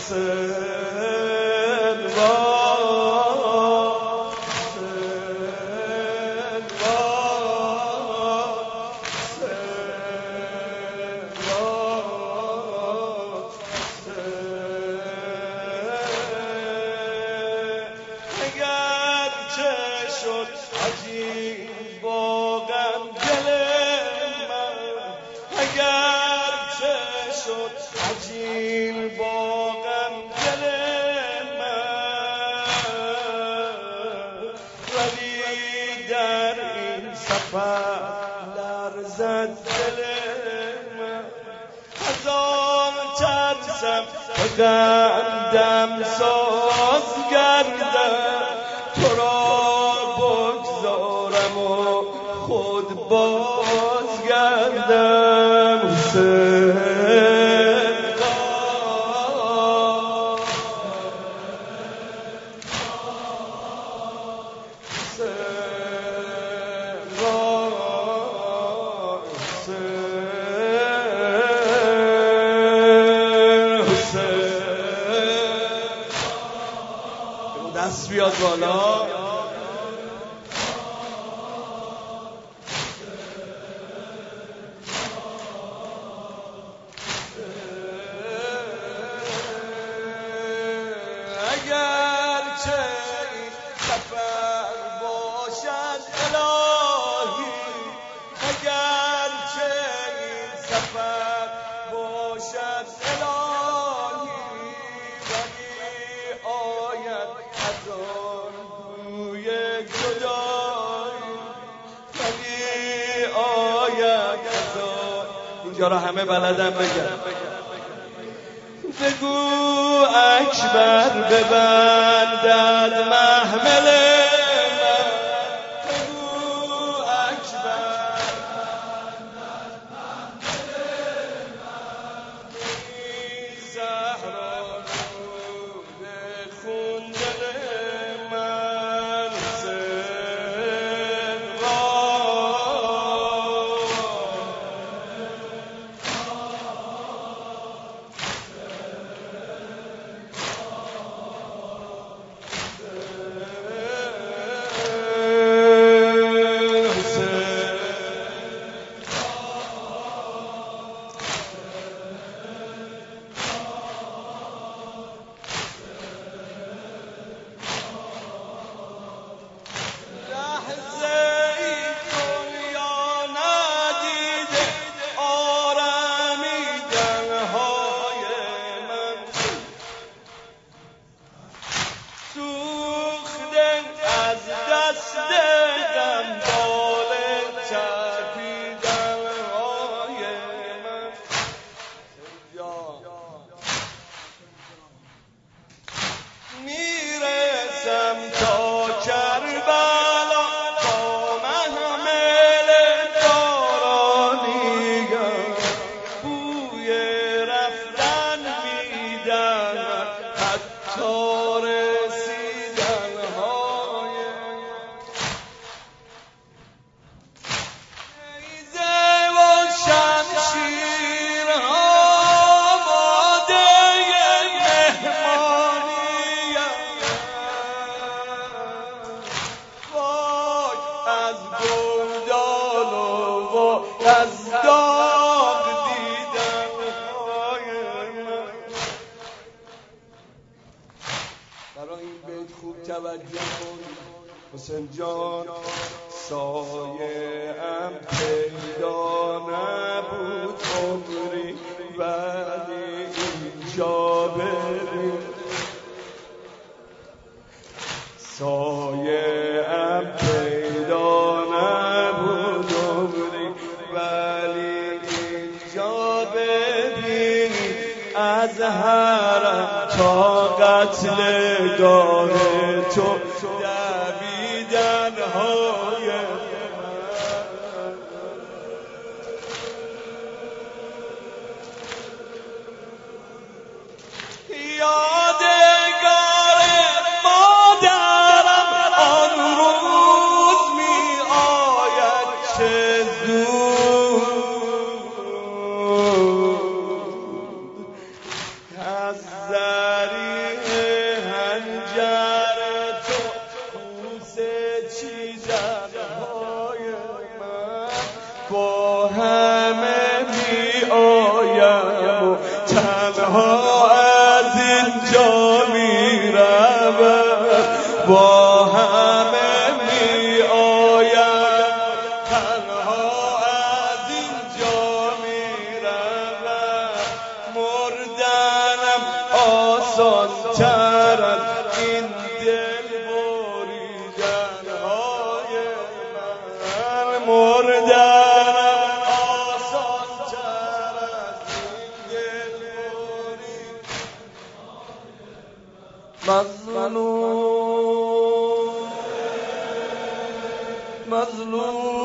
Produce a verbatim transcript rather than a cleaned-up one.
عجیب باغم دل من، اگر چه شد عجیب باغم دل من، ولی در این سفر لرزد دل من. از آن ترسم که قدم ساز گردم، تو را بگذارم و خود بازگردم. حسین دست بیاد بالا. اگر چه این سفر باشد الهی، اگر چه این سفر باشد الهی، ولی آید از آن بوی جدایی، ولی آید از آن. اینجا را همه بلدن بگن. بگو اکبر ببندد محمل من، بگو اکبر ببندد محمل من، این زهرا رود خون دل من. حسین میرسم تا کربلا، تا محمل دارانیم، بوی رفتن میدم حتی رسیدن های نیزه و شمشیرها. از داغ دیدن های من. برای این بیت خوب توجه کن. حسین جان سایه ام پیدا نبود عمری، ولی اینجا ببین سایه ام پیدا نبود عمری، ولی اینجا ببین از حرم تا قتل گاه تو دویدن های یادگار مادرم آن روز می آید چه زود، از با همه می آید، تنها از اینجا می رود. مردنم آسان تر از این دل بریدن های من. مردنم آسان تر از این دل بریدن. مظلوم مظلوم